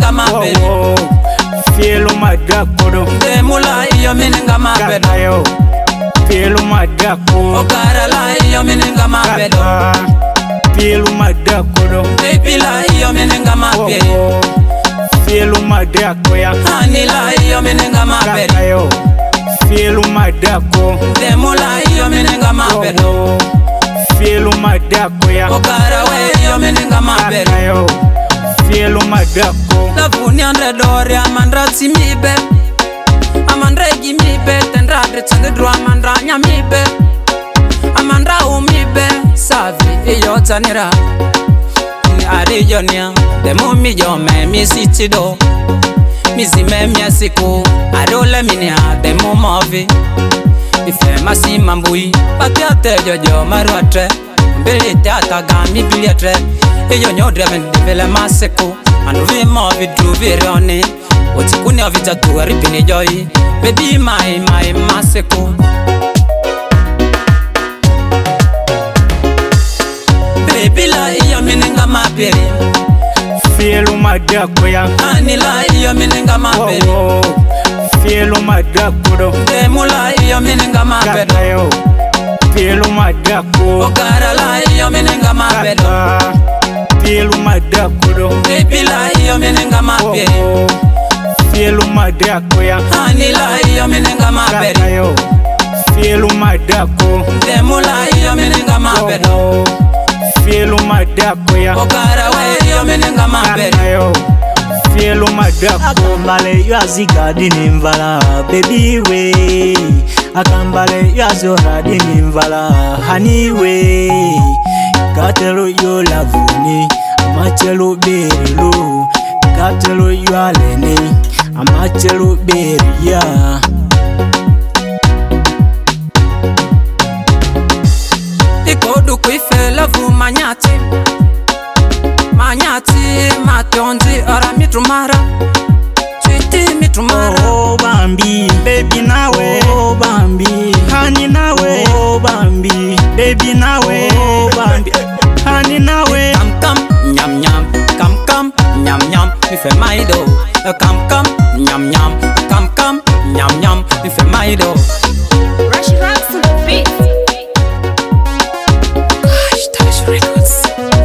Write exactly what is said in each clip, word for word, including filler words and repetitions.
mininga mabedo Fielu madakodo Demula iyo mininga mabedo Fielu madako Okara la iyo mininga mabedo Fielu madakodo Baby la iyo mininga mabedo Fielu madako ya Honey la iyo mininga mabedo Fielu madako Demula iyo mininga mabedo Fielu madako ya Okara we iyo mininga mabedo Fielu madako La funi andre dori amandra timibe Amandra gimibe Tendra dritsende dro amandra nyamibe Amandra umibe Savi iyo tanira Ni ari jonia Demo mi jome mi sitido Misi me miasiku Adole minia demo movi Ife masi mambui Patiate jojo maruatre Mbili teata gami biliatre Iyo nyodre mendivele masiku Anuvi movi druvi rioni Otikuni ovita tuwa ripini joy Baby my my masiku Baby la iyo mininga mapiri Fielu madako ya Honey la iyo mininga mapiri Fielu madakodo Demu la iyo mininga mapedo Fielu madako Okara la iyo mininga mapedo Fielu madakodo Baby la iyo mininga mapiri Fielu madako ya Honey la iyo mininga mapedo Fielu madako Demu la iyo mininga mapedo Fielu madako ya Okara we iyo mininga mapedo Fielu madako Akambale yaziga dinimvala baby we Akambale yazora dinimvala honey we Katelo yo lavuni amachelo berilo Katelo yo alene amachelo beria Ikodu kuifela vu manyati Manyati matonzi ara mitrumara Chiti mitrumara Oh Bambi baby nawe Oh Bambi honey nawe Oh Bambi baby nawe Oh Bambi honey nawe Kam kam nyam nyam Kam kam nyam nyam Ife maido Kam kam nyam nyam Kam kam nyam nyam Ife maido Rush Rocks to the beat. Gosh, Touch Records.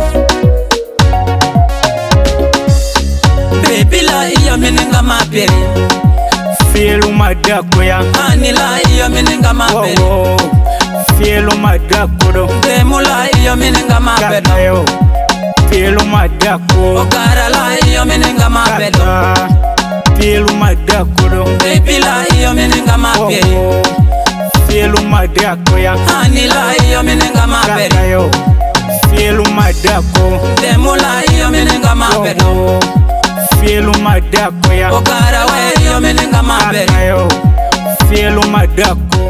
Baby la iyo mininga mapiri Fielu madako ya Honey la iyo mininga mapiri Fielu madakodo Demu la iyo mininga mapedo Fielu madako Okara la iyo mininga mapedo Fielu madakodo Baby la iyo mininga mapiri Fielu madako ya Honey la iyo mininga mapedo Fielu madako Demu la iyo mininga mapedo Fielu madako ya Okara we iyo mininga mapedo Fielu madako